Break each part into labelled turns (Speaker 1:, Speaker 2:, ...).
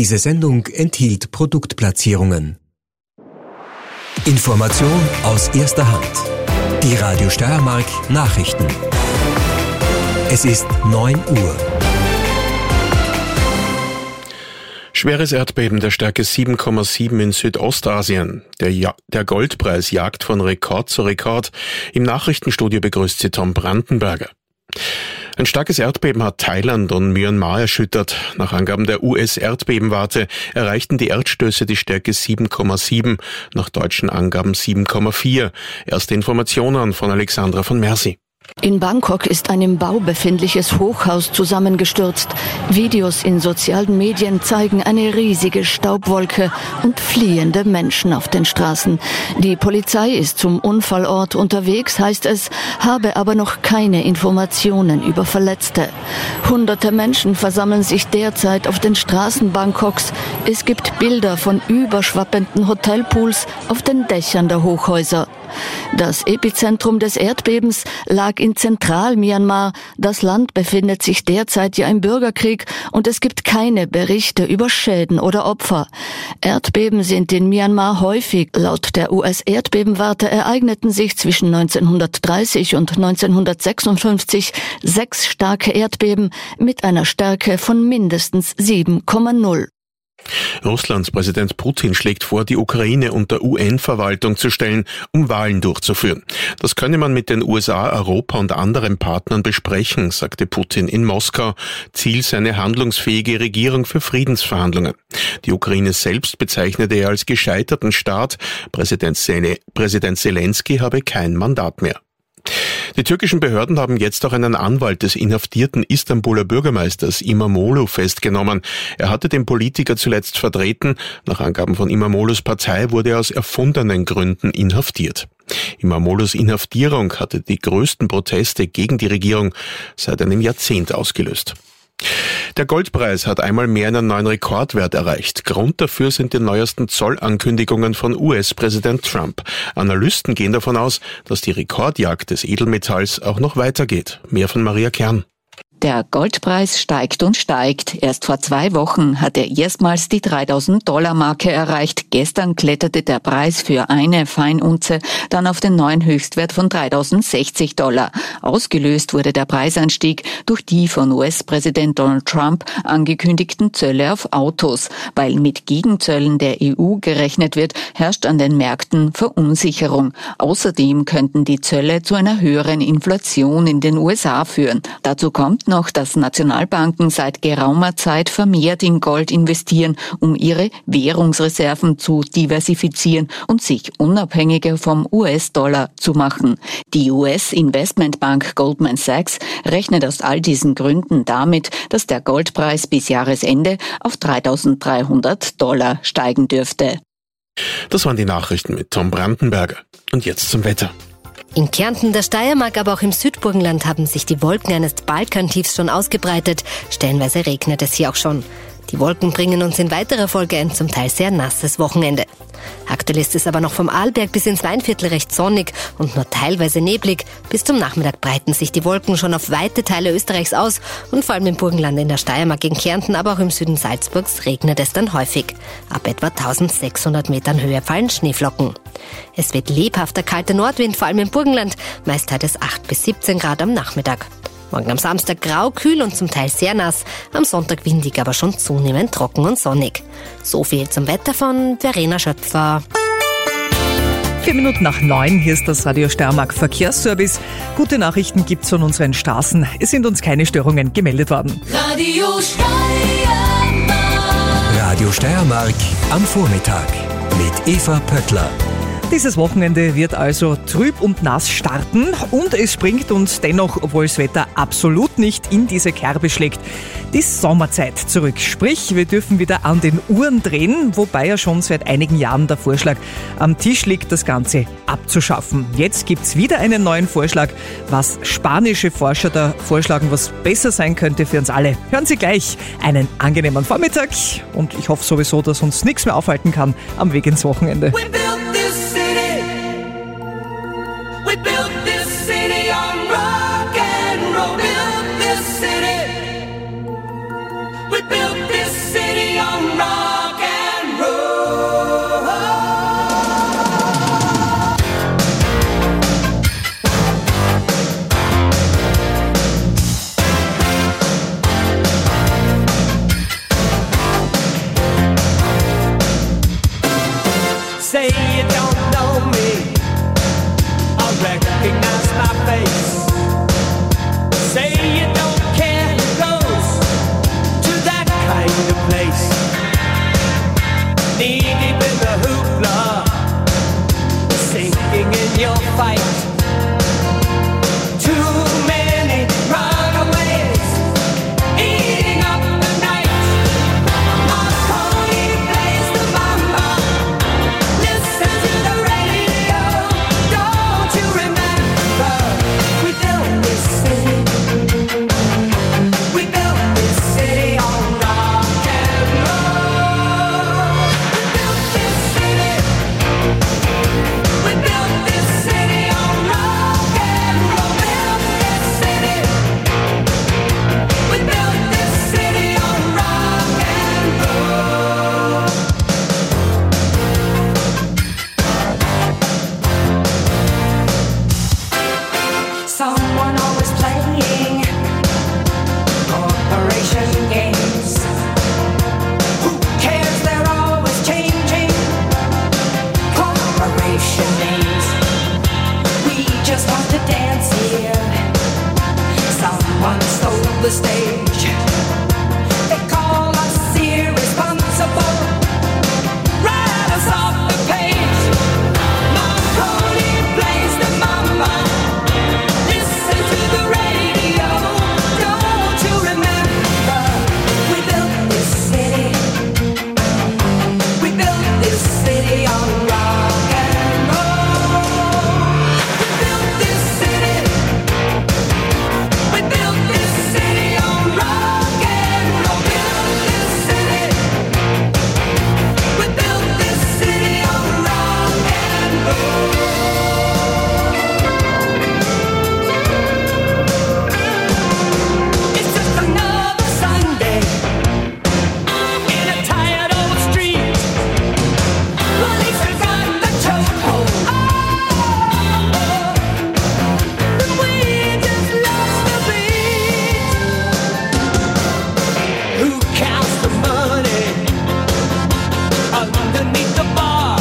Speaker 1: Diese Sendung enthielt Produktplatzierungen. Information aus erster Hand. Die Radio Steiermark Nachrichten. Es ist 9 Uhr.
Speaker 2: Schweres Erdbeben der Stärke 7,7 in Südostasien. Der Goldpreis jagt von Rekord zu Rekord. Im Nachrichtenstudio begrüßt sie Tom Brandenberger. Ein starkes Erdbeben hat Thailand und Myanmar erschüttert. Nach Angaben der US-Erdbebenwarte erreichten die Erdstöße die Stärke 7,7, nach deutschen Angaben 7,4. Erste Informationen von Alexandra von Mersi.
Speaker 3: In Bangkok ist ein im Bau befindliches Hochhaus zusammengestürzt. Videos in sozialen Medien zeigen eine riesige Staubwolke und fliehende Menschen auf den Straßen. Die Polizei ist zum Unfallort unterwegs, heißt es, habe aber noch keine Informationen über Verletzte. Hunderte Menschen versammeln sich derzeit auf den Straßen Bangkoks. Es gibt Bilder von überschwappenden Hotelpools auf den Dächern der Hochhäuser. Das Epizentrum des Erdbebens lag in Zentral-Myanmar. Das Land befindet sich derzeit ja im Bürgerkrieg und es gibt keine Berichte über Schäden oder Opfer. Erdbeben sind in Myanmar häufig. Laut der US-Erdbebenwarte ereigneten sich zwischen 1930 und 1956 6 starke Erdbeben mit einer Stärke von mindestens 7,0.
Speaker 2: Russlands Präsident Putin schlägt vor, die Ukraine unter UN-Verwaltung zu stellen, um Wahlen durchzuführen. Das könne man mit den USA, Europa und anderen Partnern besprechen, sagte Putin in Moskau. Ziel sei eine handlungsfähige Regierung für Friedensverhandlungen. Die Ukraine selbst bezeichnete er als gescheiterten Staat. Präsident Zelensky habe kein Mandat mehr. Die türkischen Behörden haben jetzt auch einen Anwalt des inhaftierten Istanbuler Bürgermeisters İmamoğlu festgenommen. Er hatte den Politiker zuletzt vertreten. Nach Angaben von İmamoğlu's Partei wurde er aus erfundenen Gründen inhaftiert. İmamoğlu's Inhaftierung hatte die größten Proteste gegen die Regierung seit einem Jahrzehnt ausgelöst. Der Goldpreis hat einmal mehr einen neuen Rekordwert erreicht. Grund dafür sind die neuesten Zollankündigungen von US-Präsident Trump. Analysten gehen davon aus, dass die Rekordjagd des Edelmetalls auch noch weitergeht. Mehr von Maria Kern.
Speaker 4: Der Goldpreis steigt und steigt. Erst vor 2 Wochen hat er erstmals die $3.000-Marke erreicht. Gestern kletterte der Preis für eine Feinunze dann auf den neuen Höchstwert von $3.060. Ausgelöst wurde der Preisanstieg durch die von US-Präsident Donald Trump angekündigten Zölle auf Autos. Weil mit Gegenzöllen der EU gerechnet wird, herrscht an den Märkten Verunsicherung. Außerdem könnten die Zölle zu einer höheren Inflation in den USA führen. Dazu kommt noch, dass Nationalbanken seit geraumer Zeit vermehrt in Gold investieren, um ihre Währungsreserven zu diversifizieren und sich unabhängiger vom US-Dollar zu machen. Die US-Investmentbank Goldman Sachs rechnet aus all diesen Gründen damit, dass der Goldpreis bis Jahresende auf $3.300 steigen dürfte.
Speaker 2: Das waren die Nachrichten mit Tom Brandenberger. Und jetzt zum Wetter.
Speaker 5: In Kärnten, der Steiermark, aber auch im Südburgenland haben sich die Wolken eines Balkantiefs schon ausgebreitet. Stellenweise regnet es hier auch schon. Die Wolken bringen uns in weiterer Folge ein zum Teil sehr nasses Wochenende. Aktuell ist es aber noch vom Arlberg bis ins Weinviertel recht sonnig und nur teilweise neblig. Bis zum Nachmittag breiten sich die Wolken schon auf weite Teile Österreichs aus und vor allem im Burgenland, in der Steiermark, in Kärnten, aber auch im Süden Salzburgs regnet es dann häufig. Ab etwa 1600 Metern Höhe fallen Schneeflocken. Es wird lebhafter kalter Nordwind, vor allem im Burgenland, meist hat es 8 bis 17 Grad am Nachmittag. Morgen am Samstag grau, kühl und zum Teil sehr nass, am Sonntag windig, aber schon zunehmend trocken und sonnig. So viel zum Wetter von Verena Schöpfer.
Speaker 6: 4 Minuten nach 9, hier ist das Radio Steiermark Verkehrsservice. Gute Nachrichten gibt's von unseren Straßen. Es sind uns keine Störungen gemeldet worden.
Speaker 1: Radio Steiermark am Vormittag mit Eva Pöttler.
Speaker 6: Dieses Wochenende wird also trüb und nass starten und es springt uns dennoch, obwohl das Wetter absolut nicht in diese Kerbe schlägt, die Sommerzeit zurück. Sprich, wir dürfen wieder an den Uhren drehen, wobei ja schon seit einigen Jahren der Vorschlag am Tisch liegt, das Ganze abzuschaffen. Jetzt gibt's wieder einen neuen Vorschlag, was spanische Forscher da vorschlagen, was besser sein könnte für uns alle. Hören Sie gleich einen angenehmen Vormittag und ich hoffe sowieso, dass uns nichts mehr aufhalten kann am Weg ins Wochenende.
Speaker 7: We built this city on rock. still fight. Too many runaways eating up the night. Marconi plays the mama. Listen to the radio. Don't you remember we built this city? We built this city on rock and roll. We built this city. We built this city on rock and roll. Built this city. We built this city on rock and roll. Someone always playing corporation games. Who cares? They're always changing corporation names. We just want to dance here. Someone stole the stage. They call us irresponsible. Write us off the page. Marconi plays the mama. Listen to the radio. Don't you remember we built this city? We built this city on rock and roll. We built this city. We built this city on rock and roll. Built this city. We built this city on rock and roll. It's just another Sunday in a tired old street. Police have got the chokehold. We just lost the beat. Who counts the money underneath the bar?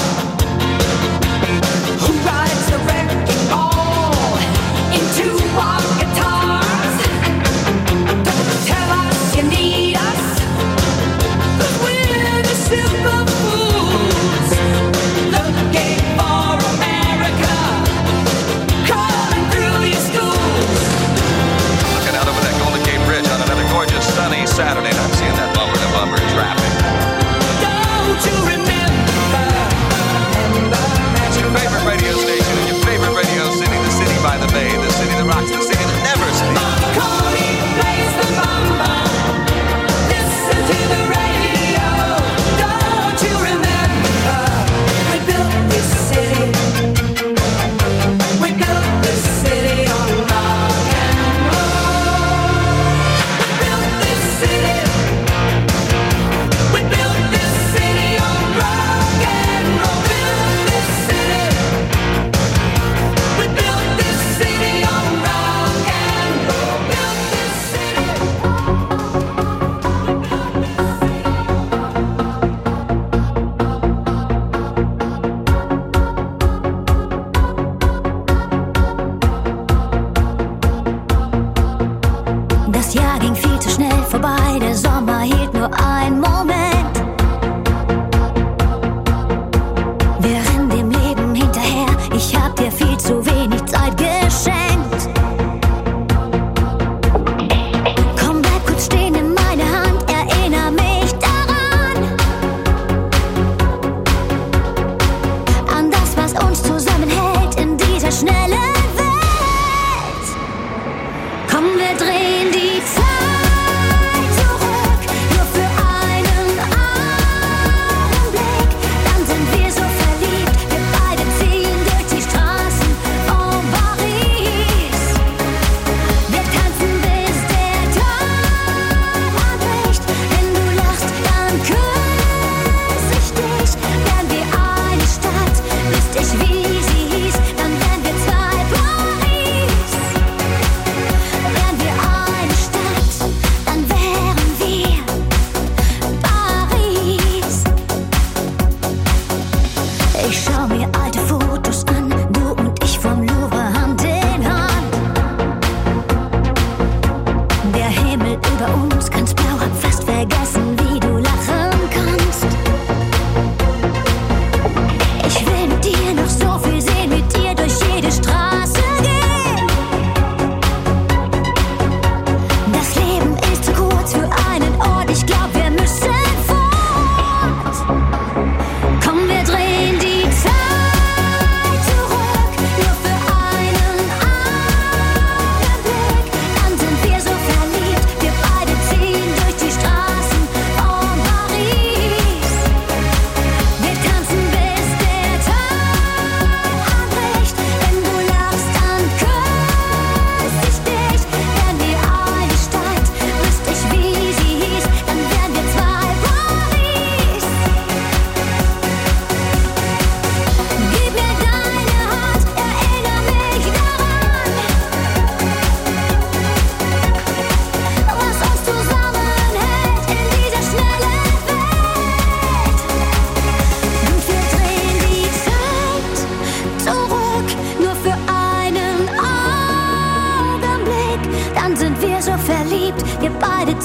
Speaker 7: Who rides the wrecking ball into our guitars? Don't tell us you need us, 'cause we're the simple fools looking for America, calling through your schools.
Speaker 8: Looking out over that Golden Gate Bridge on another gorgeous sunny Saturday night, seeing that bumper to bumper traffic.
Speaker 7: Don't you remember?
Speaker 8: It's your favorite radio station in your favorite radio city, the city by the bay, the city that rocks, the city that never sleeps.
Speaker 7: Marconi plays the mama. Listen to the radio. Don't you remember? We built this city. We built this city on rock and roll. We built this city. We built this city on rock and roll. Built this city. We built this city on rock and roll. Built this city.
Speaker 9: Das Jahr ging viel zu schnell vorbei, der Sommer hielt nur einen Moment. Wir rennen dem Leben hinterher, ich hab dir viel zu wenig Zeit geschenkt. Komm, bleib kurz stehen, nimm meine Hand, erinner mich daran. An das, was uns zusammenhält in dieser schnellen Welt. Komm, wir drehen die Zeit zurück, nur für einen Augenblick. Dann sind wir so verliebt, wir beide ziehen durch die Straßen von Paris. Wir tanzen, bis der Tag anbricht. Wenn du lachst, dann küss ich dich. Wären wir eine Stadt, wüsste ich, wie sie hieß. Dann wären wir zwei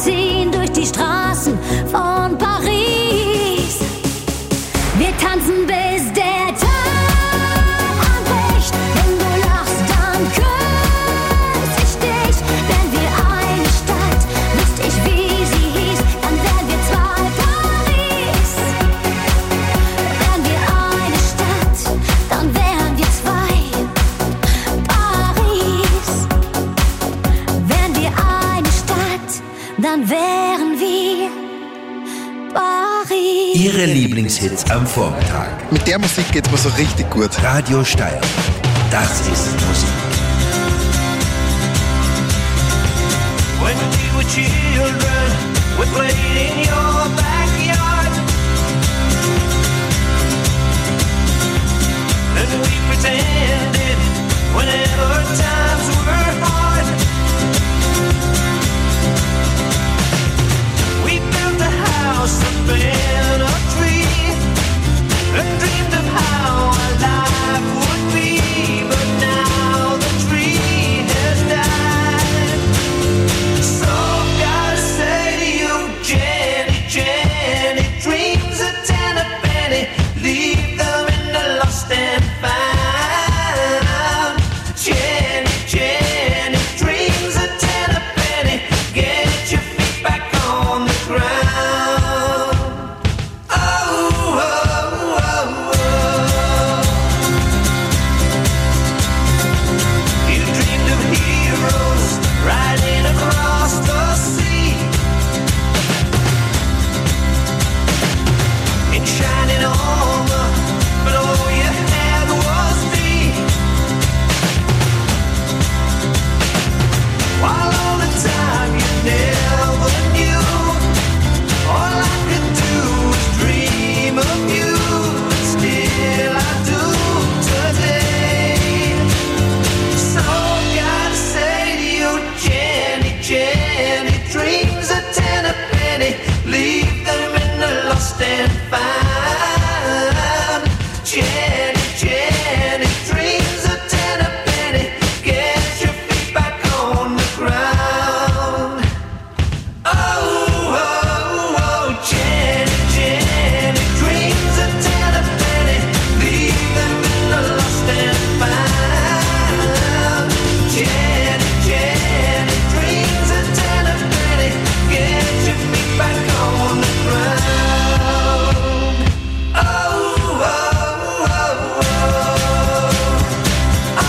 Speaker 9: ziehen durch die Straßen von Paris. Wir tanzen bis der Tag anbricht. Wenn du lachst, dann küss ich dich. Wären wir eine Stadt, wüsste ich, wie sie hieß, dann wären wir zwei Paris. Wären wir eine Stadt, dann wären wir zwei Paris. Wären wir eine Stadt, dann wären wir Paris.
Speaker 10: Ihre Lieblingshits am Vormittag.
Speaker 11: Mit der Musik geht mir so richtig gut.
Speaker 10: Radio Steyr. Das ist Musik.
Speaker 7: When we were children, we played in your backyard. And we pretended whenever times were hard. We built a house up in a tree and dreamed of how our life would be. But now the tree has died. So gotta say to you, Jenny, Jenny, dreams a ten a penny, leave them in the lost and found. Jenny, Jenny, dreams a ten a penny, get your feet back on the ground. Oh, oh, oh, oh. You dreamed of heroes riding across the sea in shining armor, but all you had was me. While all the time you never knew, all I could do was dream of you. Still I do today. So gotta say to you, Jenny, Jenny, dreams a ten a penny, leave them in the lost and found. Jenny, Jenny, dreams a ten a penny, get your feet back on the ground. Oh, oh, oh, Jenny, Jenny, dreams a ten a penny, leave them in the lost and found. Jenny, Jenny, dreams a ten a penny, get your feet back on the ground. Oh, oh, oh, oh. Oh,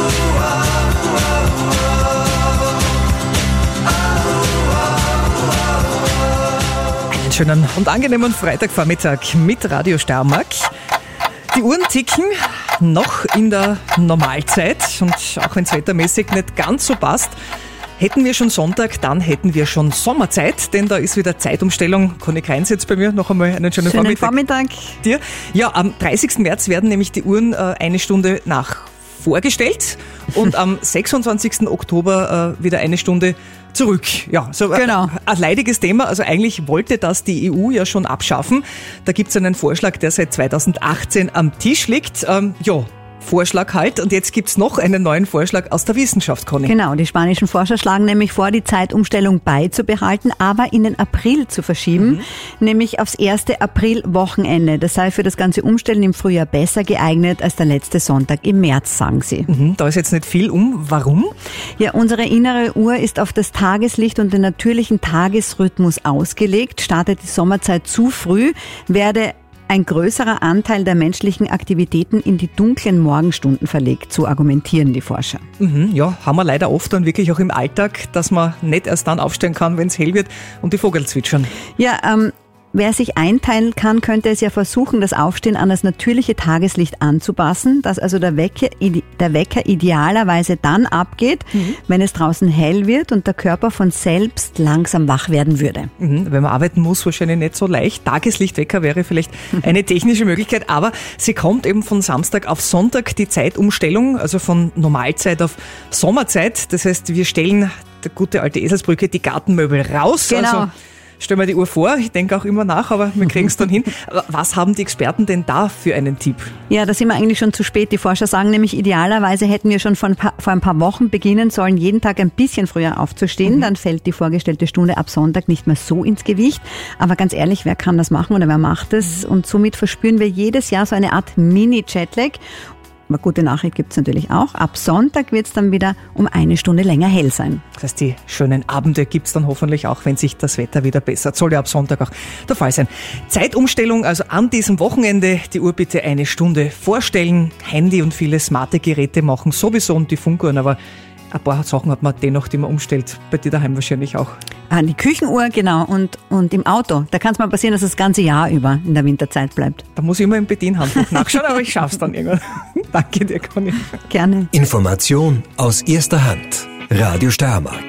Speaker 6: Einen schönen und angenehmen Freitagvormittag mit Radio Steiermark. Die Uhren ticken noch in der Normalzeit und auch wenn es wettermäßig nicht ganz so passt, hätten wir schon Sonntag, dann hätten wir schon Sommerzeit, denn da ist wieder Zeitumstellung. Conny Kreins jetzt bei mir, noch einmal einen schönen Vormittag. Dir. Ja, am 30. März werden nämlich die Uhren eine Stunde nach vorgestellt und am 26. Oktober wieder eine Stunde zurück. Ja, so
Speaker 12: Genau.
Speaker 6: Ein leidiges Thema. Also eigentlich wollte das die EU ja schon abschaffen. Da gibt es einen Vorschlag, der seit 2018 am Tisch liegt. Vorschlag halt. Und jetzt gibt's noch einen neuen Vorschlag aus der Wissenschaft, Conny.
Speaker 12: Genau, die spanischen Forscher schlagen nämlich vor, die Zeitumstellung beizubehalten, aber in den April zu verschieben, nämlich aufs 1. April-Wochenende. Das sei für das ganze Umstellen im Frühjahr besser geeignet als der letzte Sonntag im März, sagen sie.
Speaker 6: Da ist jetzt nicht viel Warum?
Speaker 12: Ja, unsere innere Uhr ist auf das Tageslicht und den natürlichen Tagesrhythmus ausgelegt. Startet die Sommerzeit zu früh, werde ein größerer Anteil der menschlichen Aktivitäten in die dunklen Morgenstunden verlegt, so argumentieren die Forscher.
Speaker 6: Ja, haben wir leider oft und wirklich auch im Alltag, dass man nicht erst dann aufstehen kann, wenn es hell wird und die Vögel zwitschern.
Speaker 12: Ja, wer sich einteilen kann, könnte es ja versuchen, das Aufstehen an das natürliche Tageslicht anzupassen, dass also der Wecker idealerweise dann abgeht, wenn es draußen hell wird und der Körper von selbst langsam wach werden würde.
Speaker 6: Wenn man arbeiten muss, wahrscheinlich nicht so leicht. Tageslichtwecker wäre vielleicht eine technische Möglichkeit, aber sie kommt eben von Samstag auf Sonntag, die Zeitumstellung, also von Normalzeit auf Sommerzeit. Das heißt, wir stellen, der gute alte Eselsbrücke, die Gartenmöbel raus.
Speaker 12: Genau.
Speaker 6: Also stell mir die Uhr vor, ich denke auch immer nach, aber wir kriegen es dann hin. Aber was haben die Experten denn da für einen Tipp?
Speaker 12: Ja, da sind wir eigentlich schon zu spät. Die Forscher sagen nämlich, idealerweise hätten wir schon vor ein paar Wochen beginnen sollen, jeden Tag ein bisschen früher aufzustehen. Dann fällt die vorgestellte Stunde ab Sonntag nicht mehr so ins Gewicht. Aber ganz ehrlich, wer kann das machen oder wer macht es? Und somit verspüren wir jedes Jahr so eine Art Mini-Jetlag. Aber gute Nachricht gibt's natürlich auch. Ab Sonntag wird's dann wieder um 1 Stunde länger hell sein.
Speaker 6: Das heißt, die schönen Abende gibt's dann hoffentlich auch, wenn sich das Wetter wieder bessert. Soll ja ab Sonntag auch der Fall sein. Zeitumstellung also an diesem Wochenende. Die Uhr bitte 1 Stunde vorstellen. Handy und viele smarte Geräte machen sowieso und die Funkuhren, aber ein paar Sachen hat man dennoch, die man umstellt. Bei dir daheim wahrscheinlich auch.
Speaker 12: Die Küchenuhr, genau. Und im Auto. Da kann es mal passieren, dass das ganze Jahr über in der Winterzeit bleibt.
Speaker 6: Da muss ich immer im Bedienhandbuch nachschauen, aber ich schaff's dann irgendwann. Danke dir, Conny.
Speaker 12: Gerne.
Speaker 1: Information aus erster Hand. Radio Steiermark.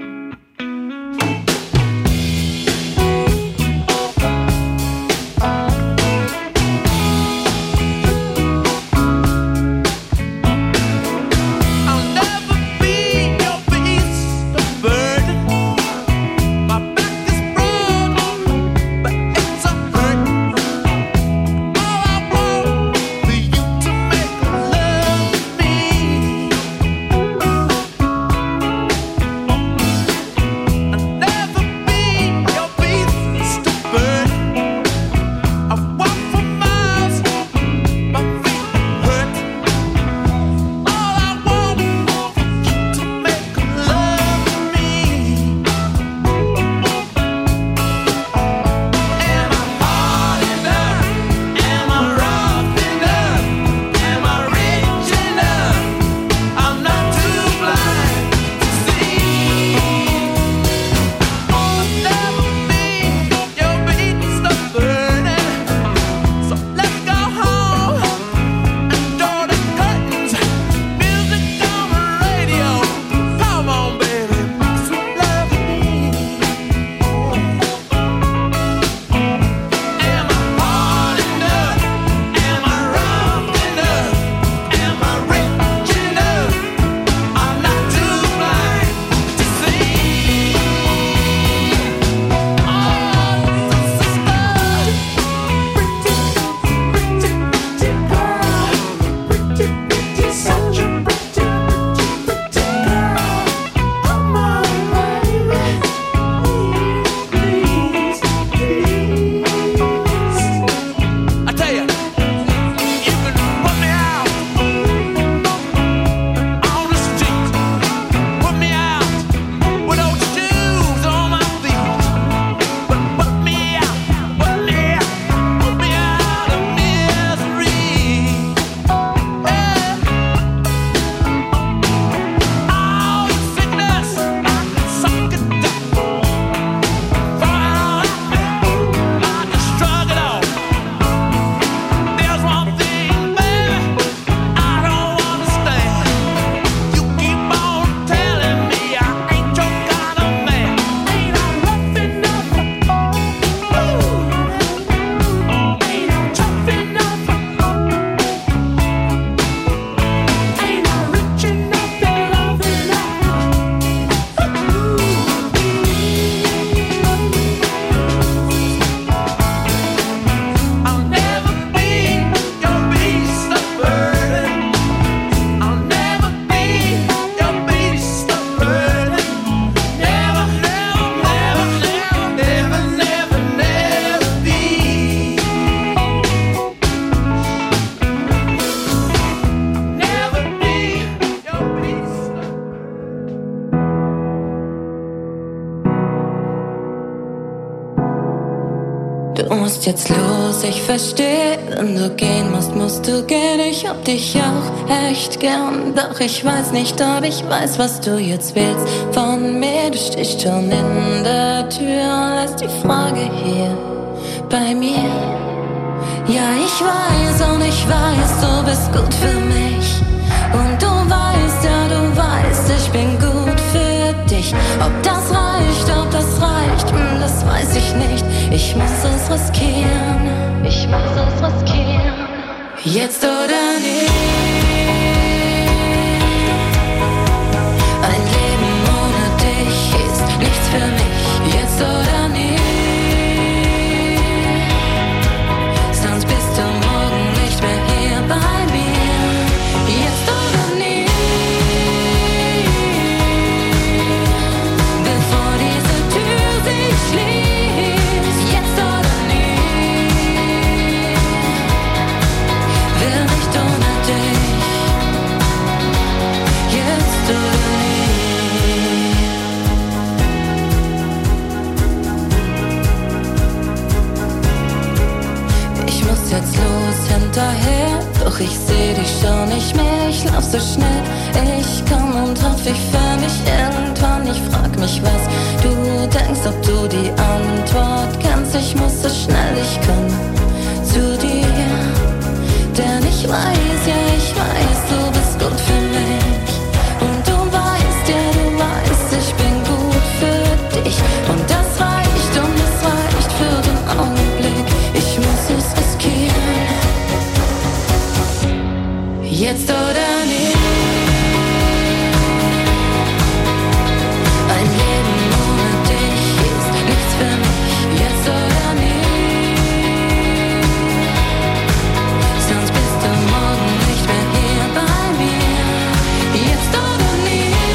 Speaker 13: Du musst jetzt los, ich verstehe. Wenn du gehen musst, musst du gehen. Ich hab dich auch echt gern. Doch ich weiß nicht, ob ich weiß, was du jetzt willst von mir. Du stehst schon in der Tür, lässt die Frage hier bei mir. Ja, ich weiß und ich weiß, du bist gut für mich. Und du weißt, ja, du weißt, ich bin gut für dich. Ob das reicht, das weiß ich nicht. Ich muss es riskieren. Jetzt oder nie. Ein Leben ohne dich ist nichts für mich. Jetzt oder nie. Doch ich seh dich schon nicht mehr, ich lauf so schnell ich kann und hoff, ich find dich irgendwann. Ich frag mich, was du denkst, ob du die Antwort kennst. Ich muss so schnell ich kann zu dir, denn ich weiß, ja ich weiß, du bist gut für mich. Und du weißt, ja du weißt, ich bin gut für dich. Und das reicht für den Augenblick. Ich muss es riskieren. Jetzt oder nie. Ein Leben ohne dich ist nichts für mich. Jetzt oder nie. Sonst bist du morgen nicht mehr hier bei mir. Jetzt oder nie.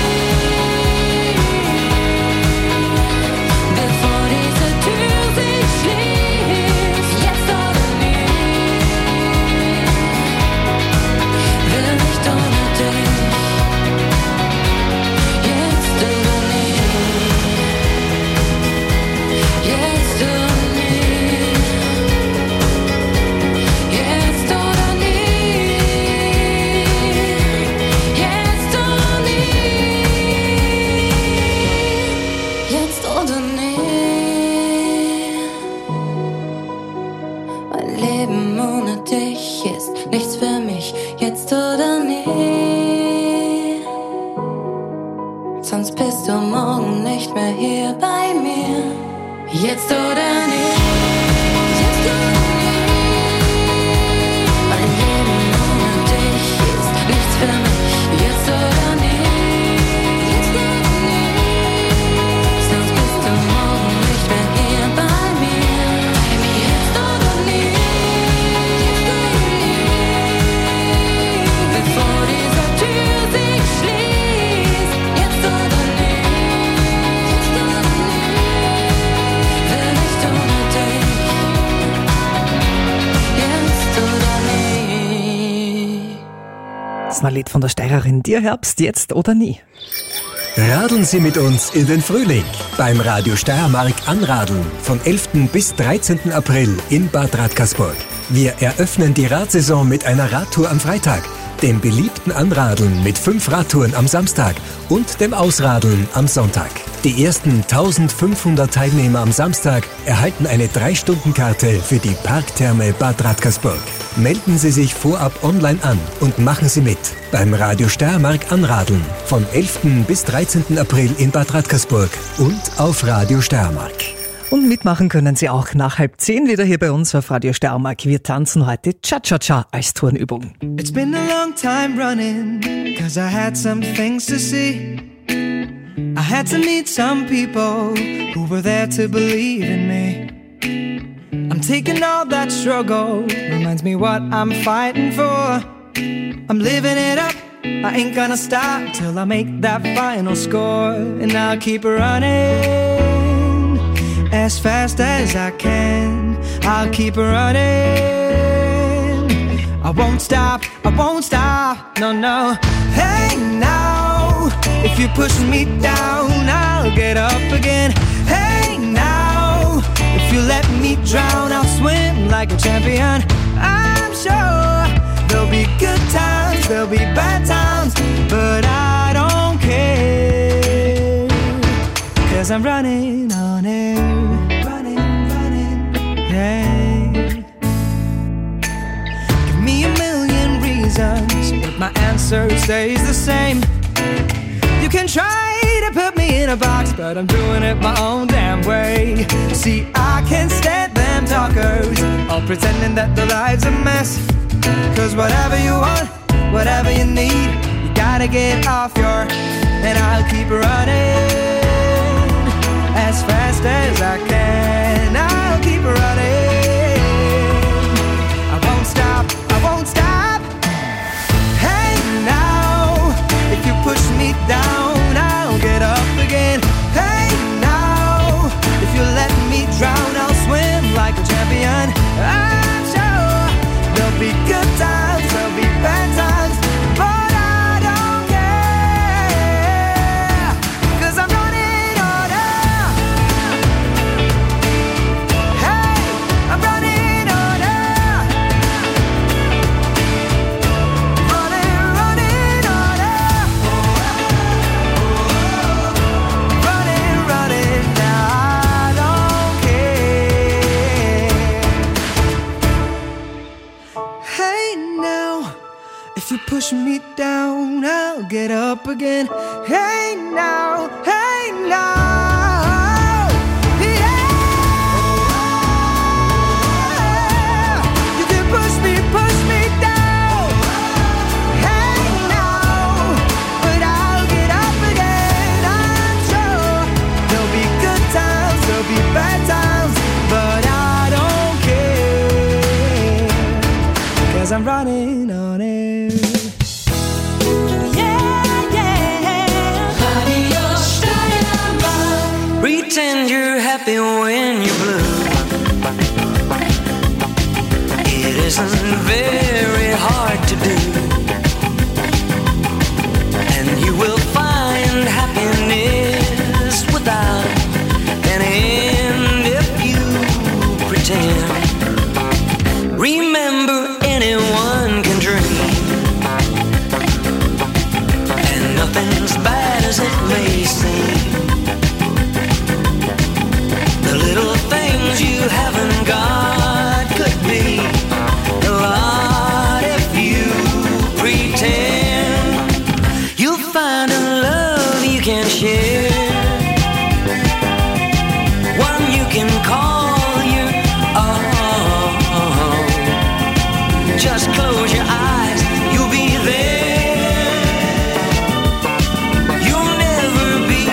Speaker 13: Bevor diese Tür sich schließt. Jetzt oder nie. Will nicht ohne dich. Jetzt oder nie. Jetzt oder nie. Jetzt oder nie. Jetzt oder nie. Jetzt oder nie. Mein Leben ohne dich ist nichts für mich. Jetzt oder nie. Sonst bist du morgen nicht mehr hier bei mir. Jetzt oder nie. Jetzt oder nie. Mein Leben ohne dich ist nichts für mich. Jetzt oder nie. Jetzt oder nie. Sonst bist du morgen nicht mehr hier bei mir. Jetzt oder nie. Jetzt oder nie. Bevor diese Tür sich schließt. Jetzt oder nie. Jetzt oder nie. Will nicht ohne dich. Jetzt oder nie.
Speaker 6: Das war ein Lied von der Steirerin Dir Herbst, jetzt oder nie.
Speaker 1: Radeln Sie mit uns in den Frühling beim Radio Steiermark Anradeln vom 11. bis 13. April in Bad Radkersburg. Wir eröffnen die Radsaison mit einer Radtour am Freitag, dem beliebten Anradeln mit 5 Radtouren am Samstag und dem Ausradeln am Sonntag. Die ersten 1500 Teilnehmer am Samstag erhalten eine 3-Stunden-Karte für die Parktherme Bad Radkersburg. Melden Sie sich vorab online an und machen Sie mit beim Radio Steiermark Anradeln vom 11. bis 13. April in Bad Radkersburg und auf Radio Steiermark.
Speaker 6: Und mitmachen können Sie auch nach 9:30 wieder hier bei uns auf Radio Steiermark. Wir tanzen heute Cha-Cha-Cha als Turnübung.
Speaker 14: It's been a long time running, cause I had some things to see. I had to meet some people who were there to believe in me. I'm taking all that struggle, reminds me what I'm fighting for. I'm living it up, I ain't gonna stop till I make that final score. And I'll keep running as fast as I can. I'll keep running. I won't stop, no, no. Hey now, if you're pushing me down, I'll get up again. Hey now, if you let me drown, I'll swim like a champion. I'm sure there'll be good times, there'll be bad times, but I don't care, 'cause I'm running on air. Running, yeah. Give me a million reasons, but my answer stays the same. You can try to put me in a box, but I'm doing it my own damn way. See, I can't stand them talkers, all pretending that their life's a mess. 'Cause whatever you want, whatever you need, you gotta get off your, and I'll keep running as fast as I can. I'll keep running. I won't stop, I won't stop. Hey now, if you push me down, I'll get up again. Hey now, if you let me drown, I'll swim like a champion. I'm sure there'll be good times, there'll be bad times, but I don't care, 'cause I'm running on air. Hey, down, I'll get up again. Hey now, hey now. Yeah. You can push me down. Hey now, but I'll get up again. I'm sure there'll be good times, there'll be bad times, but I don't care, 'cause I'm running on air.
Speaker 15: Pretend you're happy when you're blue. It isn't very hard to do, and you will find happiness without an end if you pretend. Remember, anyone can dream, and nothing's bad as it may seem. The little things you haven't got could be a lot if you pretend. You'll find a love you can share, one you can call your own. Just close your eyes, you'll be there. You'll never be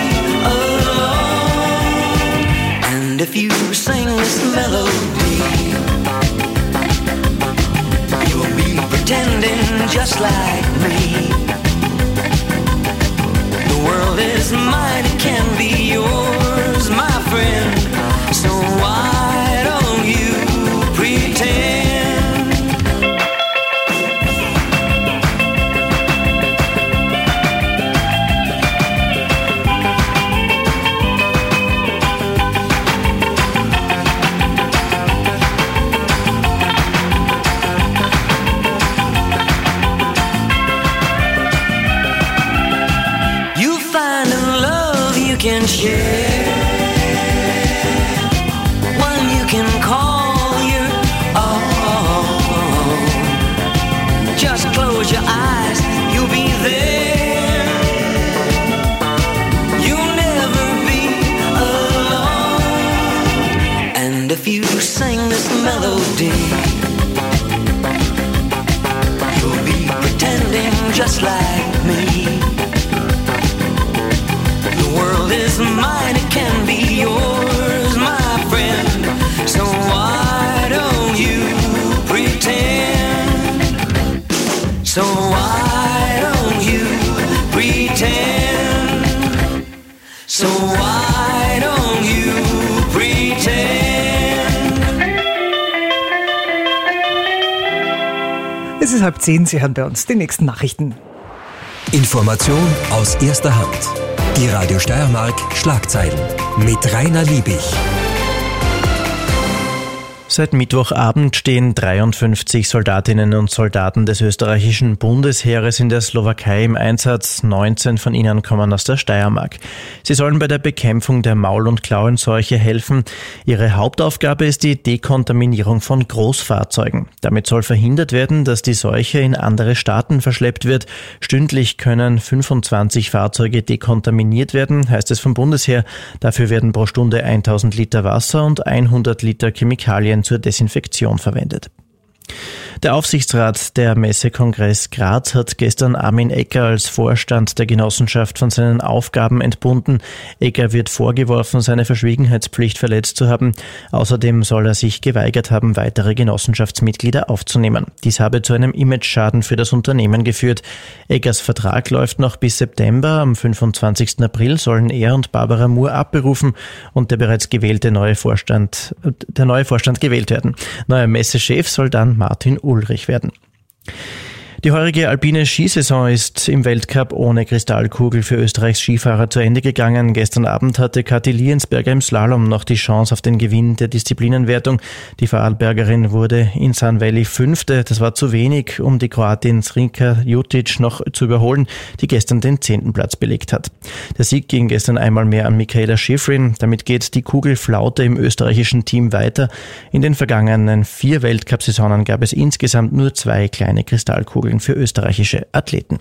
Speaker 15: alone. And if you sing this melody, you'll be pretending just like me. The world is mine, it can be yours, my friend. So why don't you pretend? Can share, one you can call your own. Just close your eyes, you'll be there. You'll never be alone. And if you sing this melody, you'll be pretending just like me. The world is mine, it can be yours, my friend. So why don't you pretend? So why don't you pretend? So why don't you pretend?
Speaker 6: Es ist 9:30, Sie hören bei uns die nächsten Nachrichten.
Speaker 1: Information aus erster Hand. Die Radio Steiermark Schlagzeilen mit Rainer Liebig.
Speaker 16: Seit Mittwochabend stehen 53 Soldatinnen und Soldaten des österreichischen Bundesheeres in der Slowakei im Einsatz. 19 von ihnen kommen aus der Steiermark. Sie sollen bei der Bekämpfung der Maul- und Klauenseuche helfen. Ihre Hauptaufgabe ist die Dekontaminierung von Großfahrzeugen. Damit soll verhindert werden, dass die Seuche in andere Staaten verschleppt wird. Stündlich können 25 Fahrzeuge dekontaminiert werden, heißt es vom Bundesheer. Dafür werden pro Stunde 1000 Liter Wasser und 100 Liter Chemikalien zur Desinfektion verwendet. Der Aufsichtsrat der Messekongress Graz hat gestern Armin Egger als Vorstand der Genossenschaft von seinen Aufgaben entbunden. Egger wird vorgeworfen, seine Verschwiegenheitspflicht verletzt zu haben. Außerdem soll er sich geweigert haben, weitere Genossenschaftsmitglieder aufzunehmen. Dies habe zu einem Imageschaden für das Unternehmen geführt. Eggers Vertrag läuft noch bis September. Am 25. April sollen er und Barbara Moore abberufen und der neue Vorstand gewählt werden. Neuer Messechef soll dann Martin Ulrich werden. Die heurige alpine Skisaison ist im Weltcup ohne Kristallkugel für Österreichs Skifahrer zu Ende gegangen. Gestern Abend hatte Kathi Liensberger im Slalom noch die Chance auf den Gewinn der Disziplinenwertung. Die Vorarlbergerin wurde in Sun Valley Fünfte. Das war zu wenig, um die Kroatin Zrinka Jutic noch zu überholen, die gestern den 10. Platz belegt hat. Der Sieg ging gestern einmal mehr an Michaela Schifrin. Damit geht die Kugelflaute im österreichischen Team weiter. In den vergangenen 4 Weltcup-Saisonen gab es insgesamt nur 2 kleine Kristallkugeln für österreichische Athleten.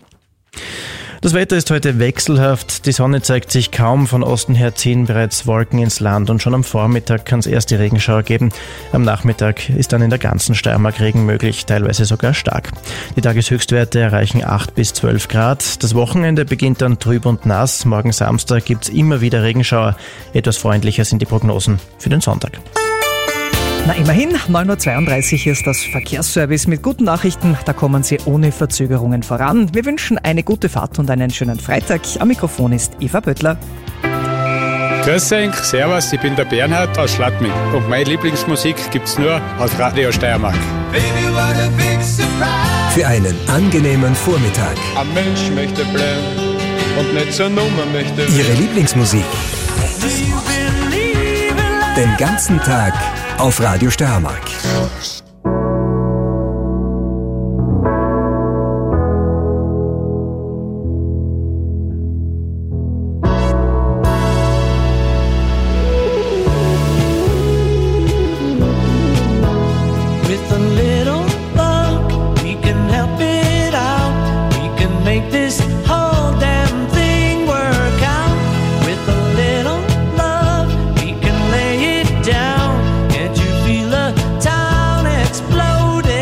Speaker 16: Das Wetter ist heute wechselhaft. Die Sonne zeigt sich kaum. Von Osten her ziehen bereits Wolken ins Land und schon am Vormittag kann es erste Regenschauer geben. Am Nachmittag ist dann in der ganzen Steiermark Regen möglich, teilweise sogar stark. Die Tageshöchstwerte erreichen 8 bis 12 Grad. Das Wochenende beginnt dann trüb und nass. Morgen Samstag gibt es immer wieder Regenschauer. Etwas freundlicher sind die Prognosen für den Sonntag.
Speaker 6: Na immerhin, 9.32 Uhr ist das Verkehrsservice mit guten Nachrichten. Da kommen Sie ohne Verzögerungen voran. Wir wünschen eine gute Fahrt und einen schönen Freitag. Am Mikrofon ist Eva Böttler.
Speaker 17: Grüß euch, servus, ich bin der Bernhard aus Schladming und meine Lieblingsmusik gibt's nur auf Radio Steiermark.
Speaker 7: Baby, what a big surprise.
Speaker 1: Für einen angenehmen Vormittag.
Speaker 18: Ein Mensch möchte bleiben und nicht zur Nummer möchte.
Speaker 1: Ihre Lieblingsmusik. Den ganzen Tag auf Radio Steiermark.
Speaker 15: With a little luck, we can help it out. We can make this whole damn thing work out. With a little love, we can lay it down. Can't you feel the town exploding?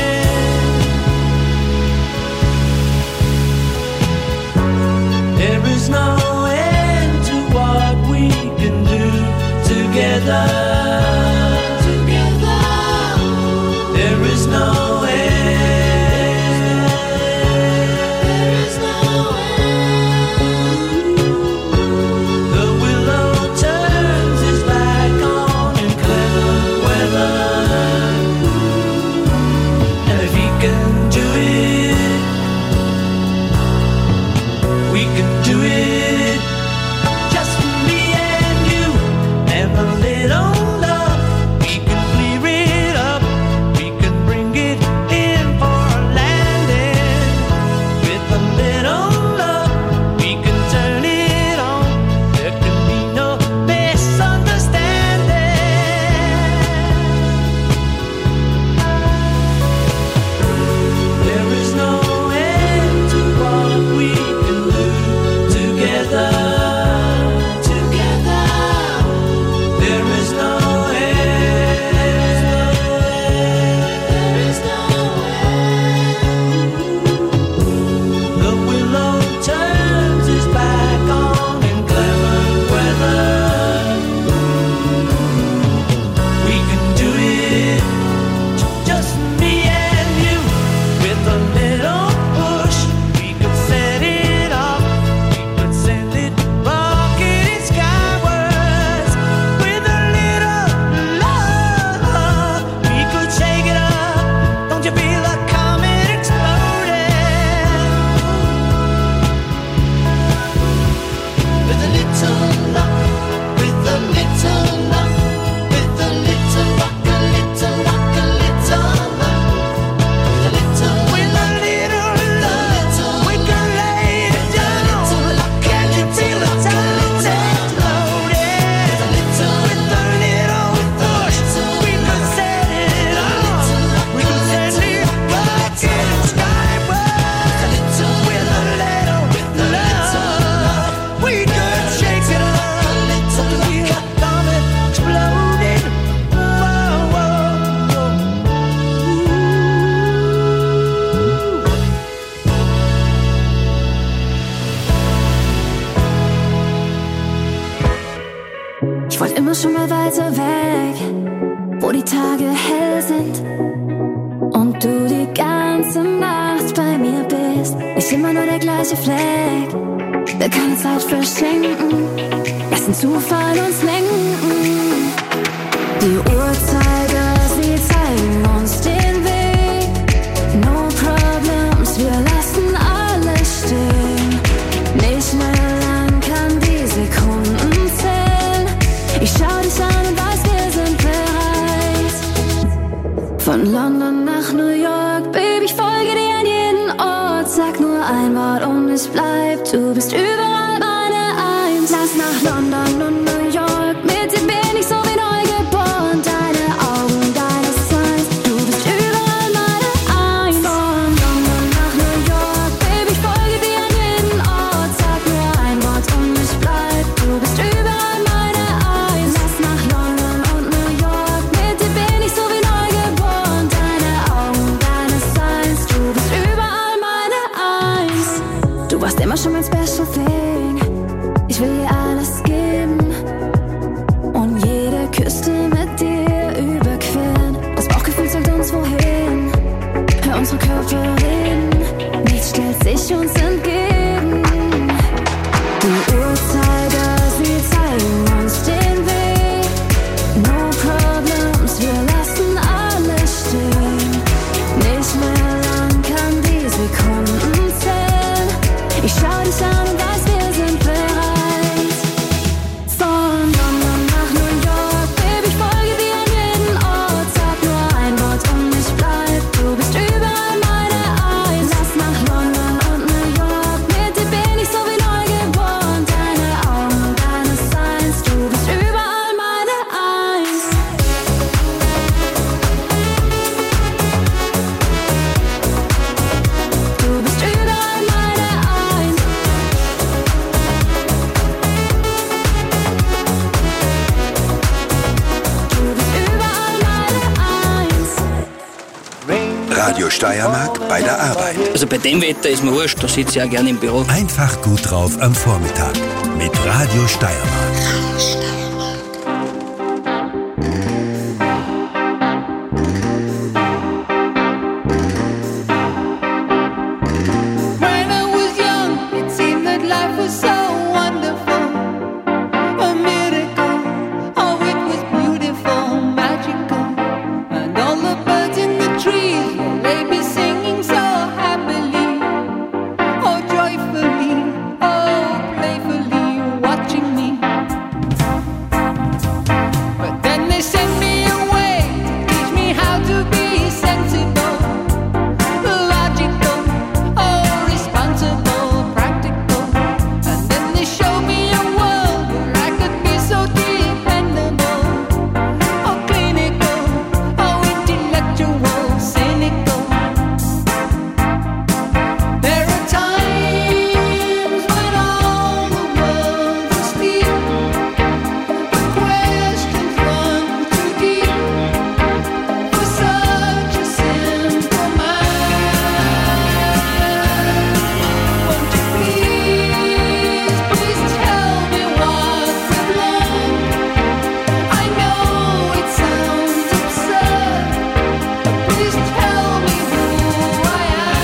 Speaker 15: There is no end to what we can do together. There is no end. There is no end. The willow turns its back on in clever weather, and if he can do it, we can do it. Just me and you and a little love. We can clear it up. We can bring it in for a landing. With a little love, we can turn it on. There can be no misunderstanding. There is no end to what we can do together. Together. There is no end. There is no end. The willow turns its back on in clever weather. We can do it, just me and you. With a little push, we could set it off. We could send it rocketing skywards. With a little love, we could shake it up. Don't you feel a comet exploding? With a little luck, with a little luck, with a little rock, a little rock, a little luck. With a little love, we can lay it down. Can you feel the town exploding? With a little push, we could set it off. We could send it rocketing skyward. With a little love, we could shake it up. Don't you feel a comet exploding? Whoa, whoa, whoa.
Speaker 9: Ich wollte immer schon mal weiter weg, wo die Tage hell sind und du die ganze Nacht bei mir bist. Nicht immer nur der gleiche Fleck, will keine Zeit verschenken. Lass den Zufall uns lenken. Die Uhrzeiger, sie zeigen uns den Weg. No problems, wir lassen alles stehen. Nicht mehr lang kann die Sekunden zählen. Ich schau dich an und weiß, wir sind bereit. Von London nach New York, Baby, ich folge dir an jeden Ort. Sag nur ein Wort und es bleibt. Du bist überall meine Eins. Lass nach London und New York. Mit dir bin ich so wie neu geboren. Deine Augen, deine Signs. Du bist überall meine Eins. Von London nach New York, Baby, ich folge dir an mein special thing. Ich will dir alles geben und jede Küste mit dir überqueren. Das Bauchgefühl zeigt uns wohin. Hör unsere Körper reden, nichts stellt sich uns entgegen. Die Uhrzeiger, sie zeigen uns den Weg. No problems, wir lassen alles stehen. Nicht mehr lang kann die Sekunden zählen. Ich schau dich an und weiß, wir sind bereit. Von London nach New York, Baby, ich folge dir an jeden Ort. Sag nur ein Wort und ich bleib. Du bist überall meine Eins. Lass nach London und New York. Mit dir bin ich so wie neu geboren. Deine Augen und deine Signs. Du bist überall meine Eins. Du bist überall meine Eins. Du bist überall meine Eins.
Speaker 10: Radio Steiermark bei der Arbeit.
Speaker 19: Also bei dem Wetter ist mir wurscht, da sitze ich auch gerne im Büro.
Speaker 10: Einfach gut drauf am Vormittag mit Radio Steiermark.
Speaker 15: When I was young, it seemed that life was so wonderful, a miracle. Oh, it was beautiful, magical, and all the birds in the trees, they be singing so happily, oh joyfully, oh playfully, watching me. But then they sent me away to teach me how to be sensible, logical, oh responsible, practical. And then they showed me a world where I could be so dependable, oh clinical, oh intellectual, cynical. There are times when all the world's asleep, the questions run too deep for such a simple mind. Won't you please tell me what I've learned? I know it sounds absurd, but please tell me who I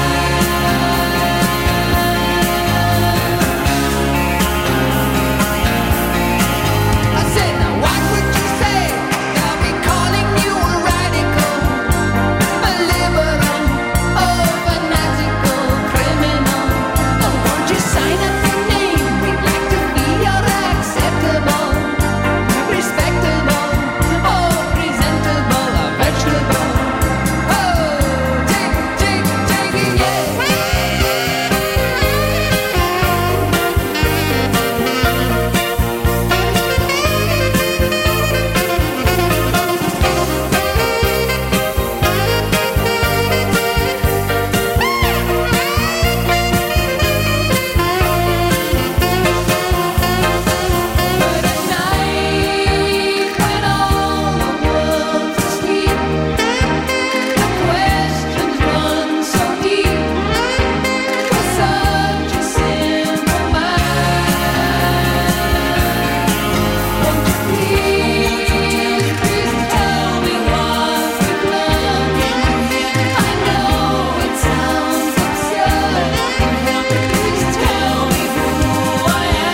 Speaker 15: am. I said, now what would you say? I'll be calling you a radical, a liberal, oh fanatical criminal. Oh, won't you sign up your name? We'd like to be your acceptable, respectable, oh presentable, a vegetable. Oh, take it, yeah. But at night, when all the world's asleep, the questions run so deep for such a simple mind. Won't you please tell me what we've learned? I know it sounds absurd, please tell me who I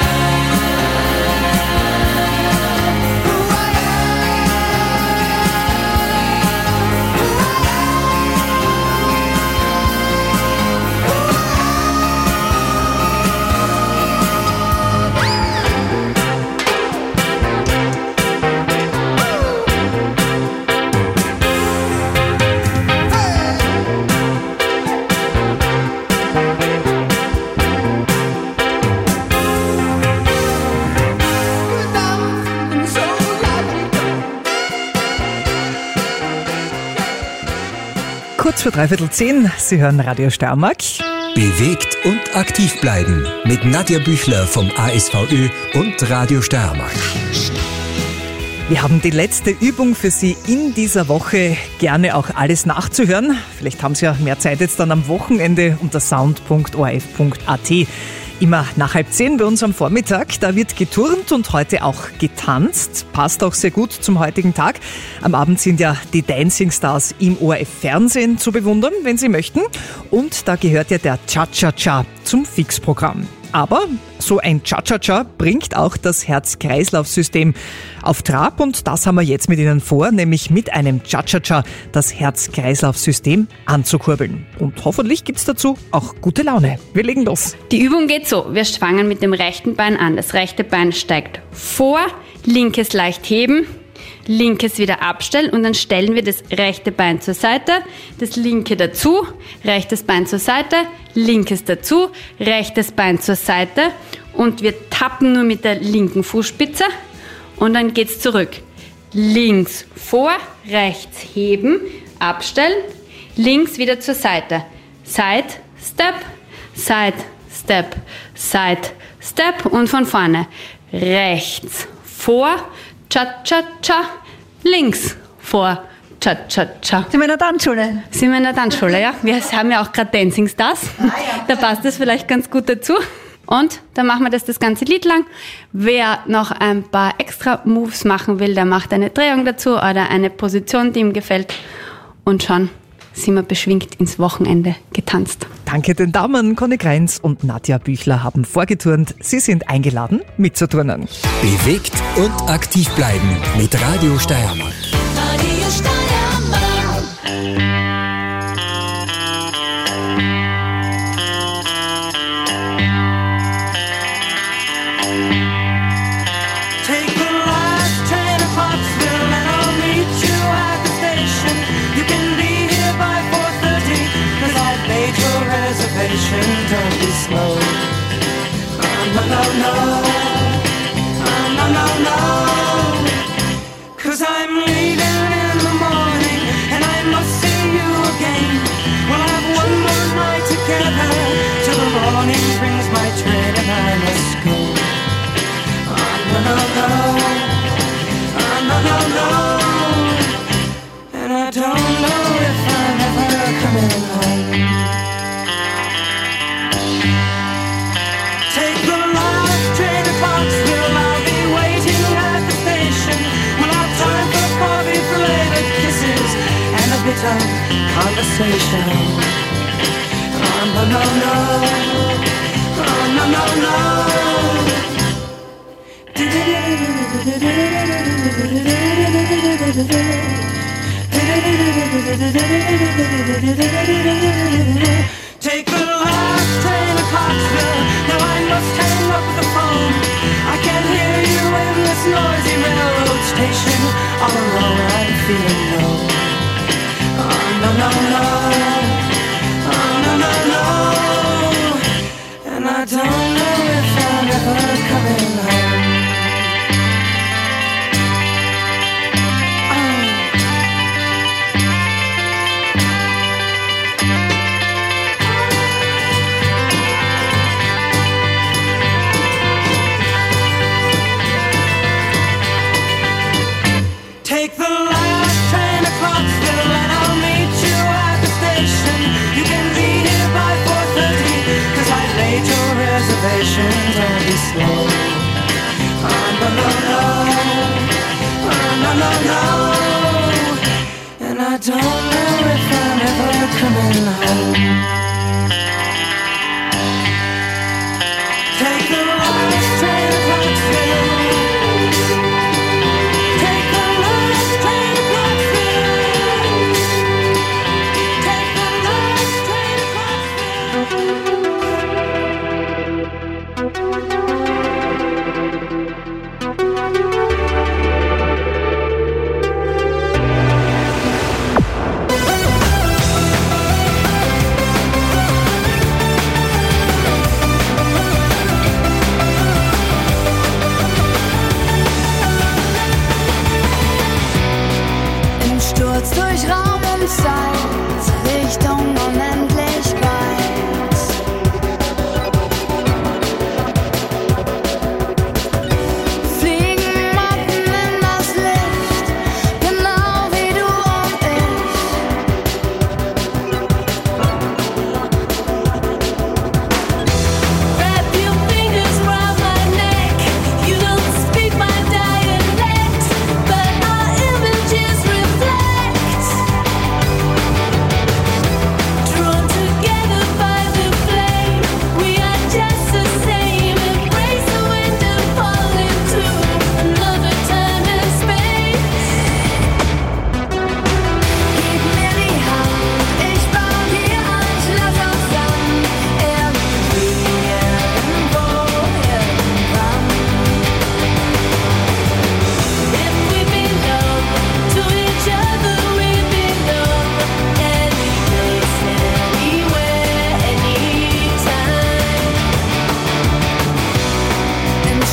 Speaker 15: am so logical.
Speaker 6: Kurz vor 9:15, Sie hören Radio Steiermark.
Speaker 1: Bewegt und aktiv bleiben mit Nadja Büchler vom ASVÖ und Radio Steiermark.
Speaker 6: Wir haben die letzte Übung für Sie in dieser Woche, gerne auch alles nachzuhören. Vielleicht haben Sie ja mehr Zeit jetzt dann am Wochenende unter sound.orf.at. Immer nach 9:30 bei uns am Vormittag. Da wird geturnt und heute auch getanzt. Passt auch sehr gut zum heutigen Tag. Am Abend sind ja die Dancing Stars im ORF-Fernsehen zu bewundern, wenn Sie möchten. Und da gehört ja der Cha-Cha-Cha zum Fixprogramm. Aber so ein Cha-Cha-Cha bringt auch das Herz-Kreislauf-System auf Trab und das haben wir jetzt mit Ihnen vor, nämlich mit einem Cha-Cha-Cha das Herz-Kreislauf-System anzukurbeln. Und hoffentlich gibt's dazu auch gute Laune. Wir legen los.
Speaker 20: Die Übung geht so. Wir fangen mit dem rechten Bein an. Das rechte Bein steigt vor, linkes leicht heben, linkes wieder abstellen und dann stellen wir das rechte Bein zur Seite, das linke dazu, rechtes Bein zur Seite, linkes dazu, rechtes Bein zur Seite und wir tappen nur mit der linken Fußspitze und dann geht's zurück. Links vor, rechts heben, abstellen, links wieder zur Seite. Side, Step, Side, Step, Side, Step und von vorne. Rechts vor, Cha-Cha-Cha, links vor, Cha-Cha-Cha.
Speaker 12: Sind wir in der Tanzschule?
Speaker 20: Sind wir in der Tanzschule, ja. Wir haben ja auch gerade Dancing Stars. Da passt das vielleicht ganz gut dazu. Und dann machen wir das ganze Lied lang. Wer noch ein paar extra Moves machen will, der macht eine Drehung dazu oder eine Position, die ihm gefällt. Und schon sind wir beschwingt ins Wochenende getanzt.
Speaker 6: Danke den Damen. Conny Greins und Nadja Büchler haben vorgeturnt. Sie sind eingeladen, mitzuturnen.
Speaker 1: Bewegt und aktiv bleiben mit Radio Steiermark.
Speaker 9: Radio Steiermark.
Speaker 14: Take the last train to Pottsville and I'll meet you at the station. You can be here by 4:30 'cause I've made your reservation. Don't be slow. No, no, no. No, no, no. 'Cause I'm leaving in the morning and I must see you again. We'll have one more night together till the morning brings my train and I must go. No, no, no. No, no, no. And I don't know if I'm ever coming home. Take the last train to Pottsville. I'll be waiting at the station. We'll have time for coffee-flavored kisses and a bit of conversation. Oh, no, no, no. Oh, no, no, no. Take the last train to Pottsville. Now I must hang up the phone. I can't hear you in this noisy railroad station. All alone I'm feeling low. Oh, no, no, no. Oh, no, no, no. And I don't know if I'm ever coming home. Take the last train to Clarksville and I'll meet you at the station. You can be here by 4:30 'cause I laid your reservation. Don't be slow. Oh, no, no, no. Oh, no, no, no. And I don't know if I'm ever coming home. Take the last train to Clarksville.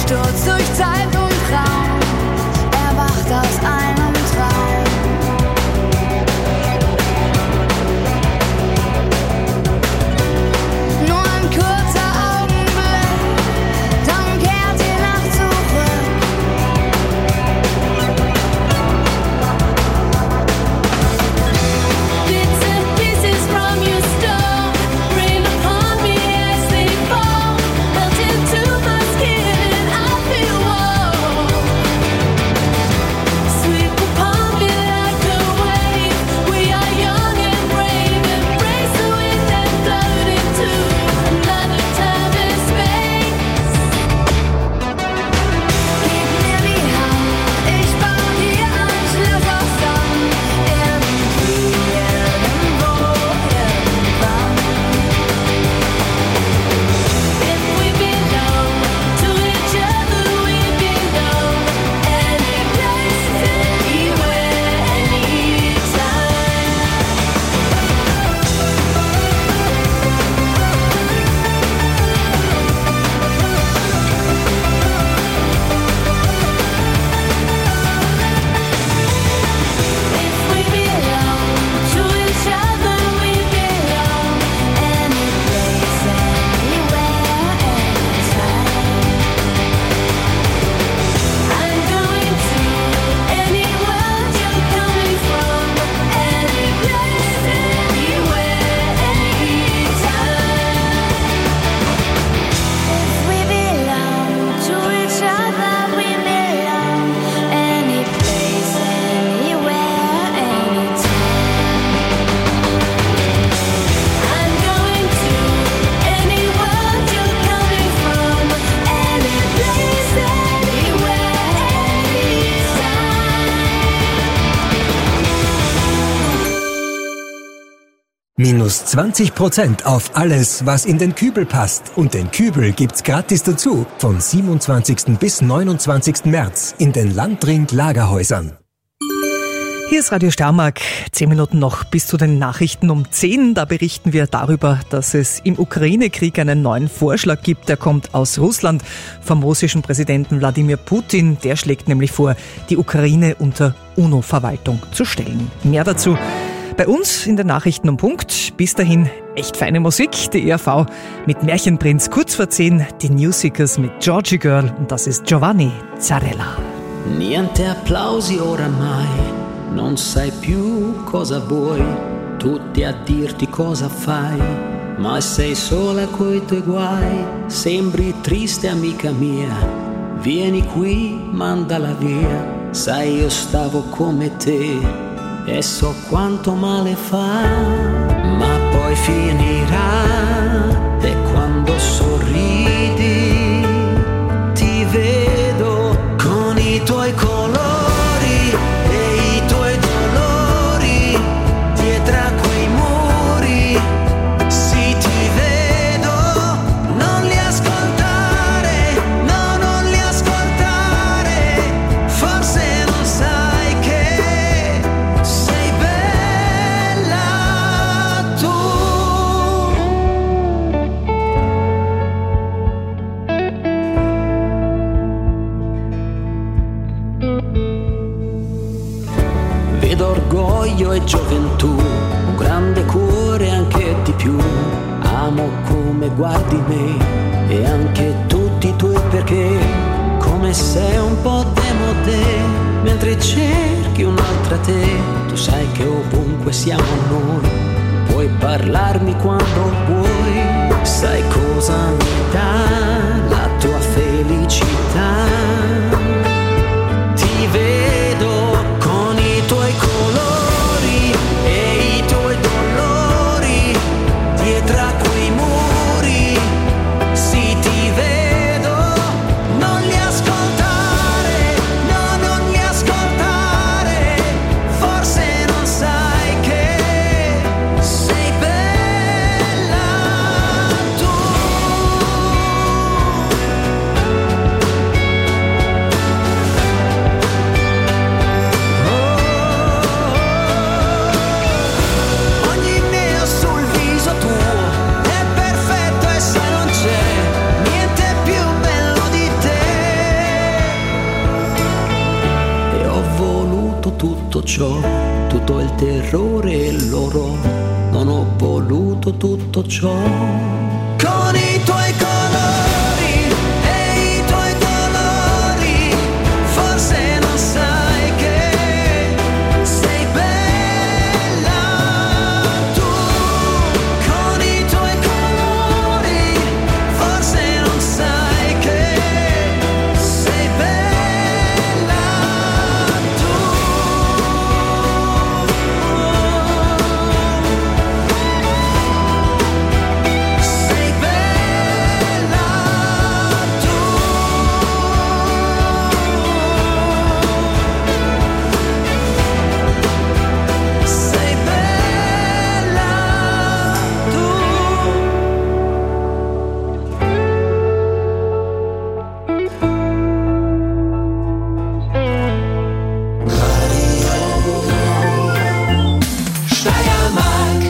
Speaker 9: Sturz durch Zeit und Raum, erwacht aus einem Traum. Nur ein kurzer Augenblick, dann kehrt die Nacht zurück. Bits and pieces from your stone rain upon me as they fall, melt into my skin and I feel warm. Sweep upon me like a wave. We are young and brave, embrace the wind and float into another time and space. Gib mir die Hand, ich baue hier ein Schloss aus Sand. Irgendwie, irgendwo, irgendwann. If we belong to each other, we belong. Any place, anywhere, anytime. If we belong to each other, we belong. Any place, anywhere, anytime. I'm going to any world you're coming from. Any place, anywhere, anytime. If we belong to each other, we belong. Any place, anywhere, anytime. I'm going to any world you're coming from. Any place, anywhere, anytime.
Speaker 1: Minus 20% auf alles, was in den Kübel passt. Und den Kübel gibt's gratis dazu. Von 27. bis 29. März in den Landring-Lagerhäusern.
Speaker 6: Hier ist Radio Steiermark, 10 Minuten noch bis zu den Nachrichten um 10. Da berichten wir darüber, dass es im Ukraine-Krieg einen neuen Vorschlag gibt. Der kommt aus Russland vom russischen Präsidenten Wladimir Putin. Der schlägt nämlich vor, die Ukraine unter UNO-Verwaltung zu stellen. Mehr dazu bei uns in den Nachrichten um Punkt. Bis dahin echt feine Musik, die ERV mit Märchenprinz. Kurz vor 10 die Newseekers mit Georgie Girl und das ist Giovanni Zarella.
Speaker 21: Niente applausi oramai, non sai più cosa vuoi, tutti a dirti cosa fai, ma sei sola coi tuoi guai, sembri triste amica mia, vieni qui, mandala via, sai io stavo come te e so quanto male fa, ma poi finirà e quando sorridi ti vedo con i tuoi colori e i tuoi dolori dietro a quei muri. Sì, ti vedo, non li ascoltare, no, non li ascoltare, forse non sai che sei bella tu. Vedo orgoglio e gioventù, un grande cuore anche di più. Amo come guardi me e anche tutti i tuoi perché, come sei un po' demodè, mentre cerchi un'altra te. Tu sai che ovunque siamo noi, puoi parlarmi quando vuoi. Sai cosa mi dà la tua felicità? Ti vedo con i tuoi colori e i tuoi dolori dietro a quei muri. Sì, ti vedo, non li ascoltare, no, non li ascoltare, forse non sai che sei bella tu. ciò, tutto il terrore e l'oro, non ho voluto tutto ciò.
Speaker 14: Con i tuoi colori e i tuoi dolori, forse non sai che sei bella tu. Con i tuoi colori, forse non sai che sei bella tu. Sei bella tu. Sei bella tu. Steiermark.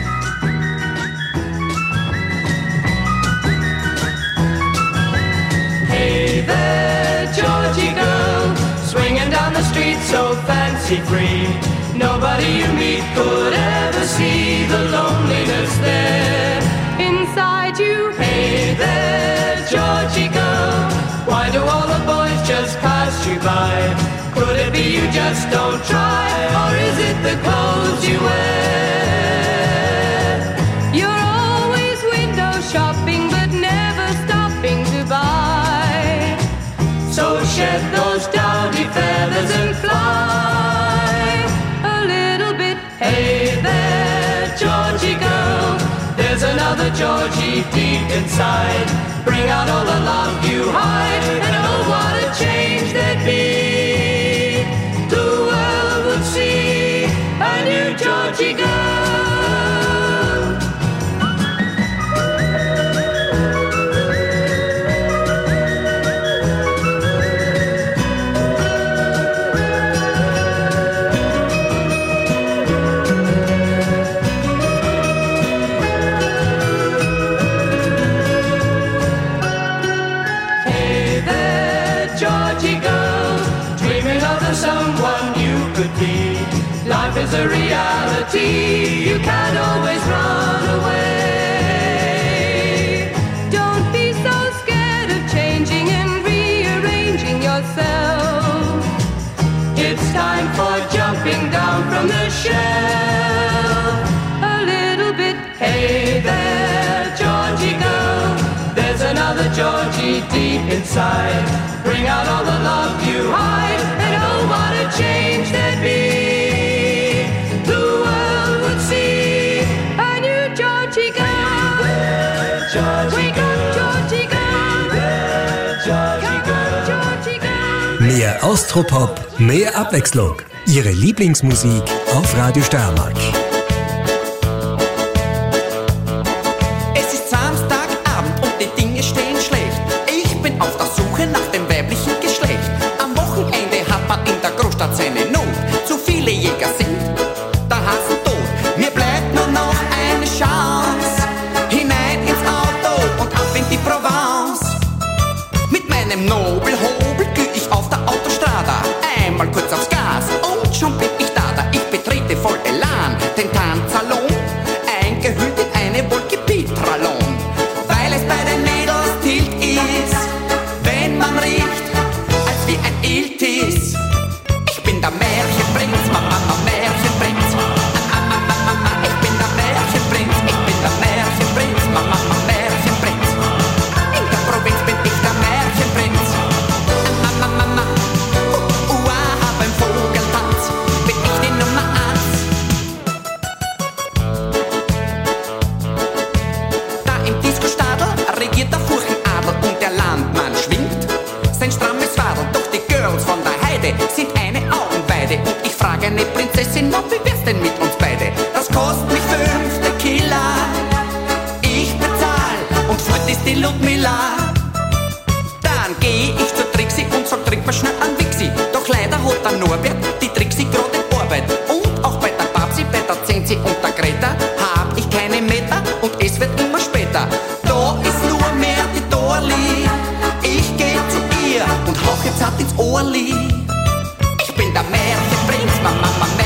Speaker 3: Hey there, Georgie girl, swinging down the street so fancy-free. Nobody you meet could ever see the loneliness there inside you. Hey there, Georgie girl, why do all the boys just pass you by? Could it be you just don't try, or is it the clothes you wear?
Speaker 22: You're always window shopping but never stopping to buy.
Speaker 3: So shed those dowdy feathers and fly
Speaker 22: A little bit.
Speaker 3: Hey there, Georgie girl, there's another Georgie deep inside. Bring out all the love you hide, and oh, what a change there'd be. The world would see a new Georgie girl. Hey there, Georgie girl, dreaming of the someone you could be. Life is a reality, you can't always run away.
Speaker 22: Don't be so scared of changing and rearranging yourself.
Speaker 3: It's time for jumping down from the shelf.
Speaker 22: A little bit.
Speaker 3: Hey there, Georgie girl, there's another Georgie deep inside. Bring out all the love you hide, and oh, what a change there'd be. The world would see
Speaker 22: A new Georgie girl. Wake up, Georgie girl. Come on, Georgie girl.
Speaker 1: Mehr Austropop, mehr Abwechslung. Ihre Lieblingsmusik auf Radio Steiermark.
Speaker 23: Es ist Samstagabend und die Dinge stehen schlecht. Ich bin auf der Suche nach dem weiblichen Geschlecht. Am Wochenende hat man in der Großstadt seine Not. Zu viele Jäger sind der Hasen tot. Mir bleibt nur noch eine Chance. Hinein ins Auto und ab in die Provence. Mit meinem Nobelhobel geh ich auf der Autostrada. Einmal kurz aufs Gas und schon bin ich da. Ich betrete voll Elan den Tanzsalon, eingehüllt in eine Wolke Petralon. Weil es bei den Mädels tilt ist, wenn man riecht, als wie ein Iltis. Ich bin der Märchenprinz, Mama, Märchenprinz. Ich bin der Märchenprinz, ich bin der Märchenprinz, Mama, Märchenprinz. In der Provinz bin ich der Märchenprinz. Beim Vogeltanz bin ich die Nummer 1. Da im Disco-Stadel regiert der Furchenadel und der Landmann schwingt sein strammes Wadel. Doch die Girls von der Heide sind eine Augenweide. Und ich frage eine Prinzessin, na, wie wär's denn mit uns beide? Das kostet mich 5 Tequila. Ich bezahl und fort ist die Ludmilla. Dann geh ich zur Trixi und sag, trink mal schnell an Wixi. Doch leider hat der Norbert die Trixi gerade in Arbeit. Und auch bei der Babsi, bei der Zenzi und der Greta hab ich keine Meter und es wird immer später. Da ist nur mehr die Dorli. Ich geh zu ihr und hauch jetzt hart ins Ohrli. Ich bin der Märchenprinz, Mama,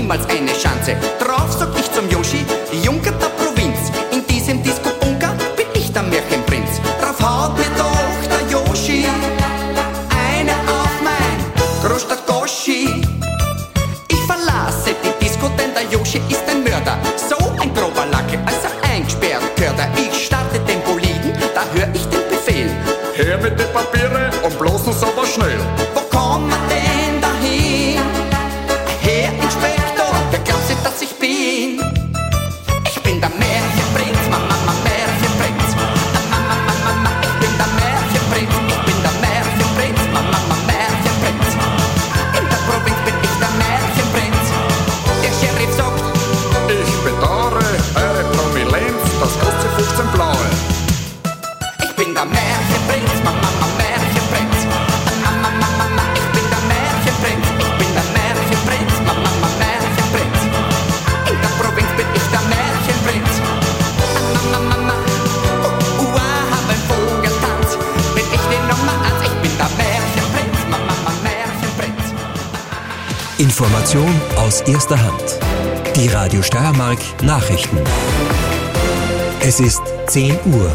Speaker 23: niemals eine Chance. Drauf sag ich zum Yoshi, Junker der Provinz, in diesem Disco-Bunker bin ich der Märchenprinz. Drauf haut mir doch der Yoshi eine auf mein Großstadt-Goschi. Ich verlasse die Disco, denn der Yoshi ist ein Mörder. So ein grober Lacke, als er eingesperrt gehört er. Ich starte den Boliden, da hör ich den Befehl.
Speaker 2: Her mit den Papiere und bloß uns aber schnell.
Speaker 23: Wo kommen wir denn dahin? Herr Inspektor, wer glaubt sich, dass ich bin? Ich bin der Märchenprinz, Mama, Märchenprinz. Mama, ich bin der Märchenprinz. Ich bin der Märchenprinz, Mama, Märchenprinz. In der Provinz bin ich der Märchenprinz. Der Sheriff sagt,
Speaker 2: ich bedauere eure Prominenz, das kostet 15 Blaue.
Speaker 23: ich bin der Märchenprinz, Mama, Märchenprinz. Mama, ich bin der Märchenprinz. Ich bin der Märchenprinz, Mama, Märchenprinz. In der Provinz bin ich der Märchenprinz. Mama, hab ein Vogeltanz. Bin ich die Nummer 1, ich bin der Märchenprinz, Mama, Märchenprinz.
Speaker 1: Information aus erster Hand. Die Radio Steiermark Nachrichten. Es ist 10 Uhr.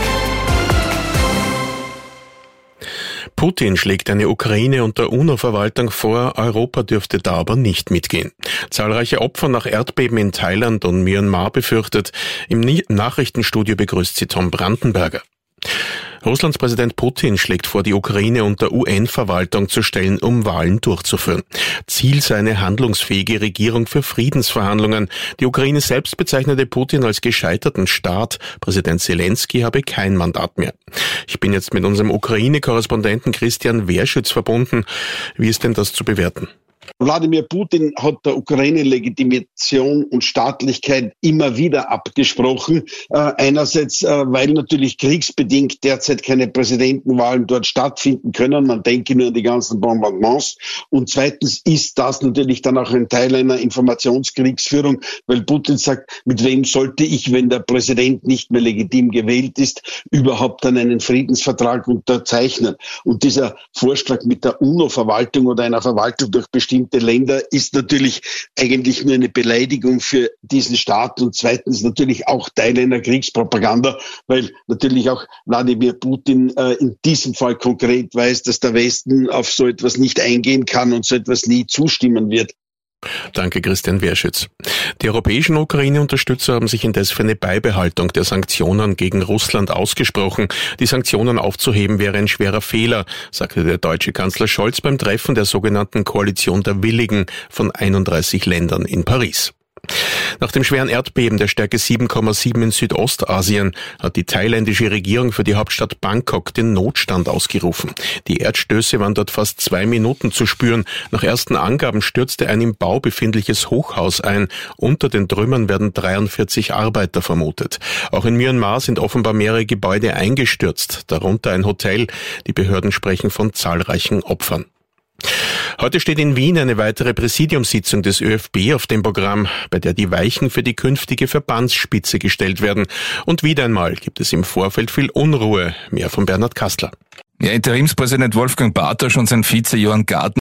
Speaker 4: Putin schlägt eine Ukraine unter UNO-Verwaltung vor, Europa dürfte da aber nicht mitgehen. Zahlreiche Opfer nach Erdbeben in Thailand und Myanmar befürchtet. Im Nachrichtenstudio begrüßt sie Tom Brandenberger. Russlands Präsident Putin schlägt vor, die Ukraine unter UN-Verwaltung zu stellen, um Wahlen durchzuführen. Ziel sei eine handlungsfähige Regierung für Friedensverhandlungen. Die Ukraine selbst bezeichnete Putin als gescheiterten Staat. Präsident Zelensky habe kein Mandat mehr. Ich bin jetzt mit unserem Ukraine-Korrespondenten Christian Werschütz verbunden. Wie ist denn das zu bewerten?
Speaker 5: Wladimir Putin hat der Ukraine Legitimation und Staatlichkeit immer wieder abgesprochen. Einerseits, weil natürlich kriegsbedingt derzeit keine Präsidentenwahlen dort stattfinden können. Man denke nur an die ganzen Bombardements. Und zweitens ist das natürlich dann auch ein Teil einer Informationskriegsführung, weil Putin sagt, mit wem sollte ich, wenn der Präsident nicht mehr legitim gewählt ist, überhaupt dann einen Friedensvertrag unterzeichnen. Und dieser Vorschlag mit der UNO-Verwaltung oder einer Verwaltung durch bestimmte Länder ist natürlich eigentlich nur eine Beleidigung für diesen Staat und zweitens natürlich auch Teil einer Kriegspropaganda, weil natürlich auch Wladimir Putin in diesem Fall konkret weiß, dass der Westen auf so etwas nicht eingehen kann und so etwas nie zustimmen wird.
Speaker 4: Danke, Christian Werschütz. Die europäischen Ukraine-Unterstützer haben sich indes für eine Beibehaltung der Sanktionen gegen Russland ausgesprochen. Die Sanktionen aufzuheben wäre ein schwerer Fehler, sagte der deutsche Kanzler Scholz beim Treffen der sogenannten Koalition der Willigen von 31 Ländern in Paris. Nach dem schweren Erdbeben der Stärke 7,7 in Südostasien hat die thailändische Regierung für die Hauptstadt Bangkok den Notstand ausgerufen. Die Erdstöße waren dort fast 2 Minuten zu spüren. Nach ersten Angaben stürzte ein im Bau befindliches Hochhaus ein. Unter den Trümmern werden 43 Arbeiter vermutet. Auch in Myanmar sind offenbar mehrere Gebäude eingestürzt, darunter ein Hotel. Die Behörden sprechen von zahlreichen Opfern. Heute steht in Wien eine weitere Präsidiumssitzung des ÖFB auf dem Programm, bei der die Weichen für die künftige Verbandsspitze gestellt werden. Und wieder einmal gibt es im Vorfeld viel Unruhe. Mehr von Bernhard Kastler.
Speaker 24: Ja, Interimspräsident Wolfgang Bartosch und sein Vize Johann Gartner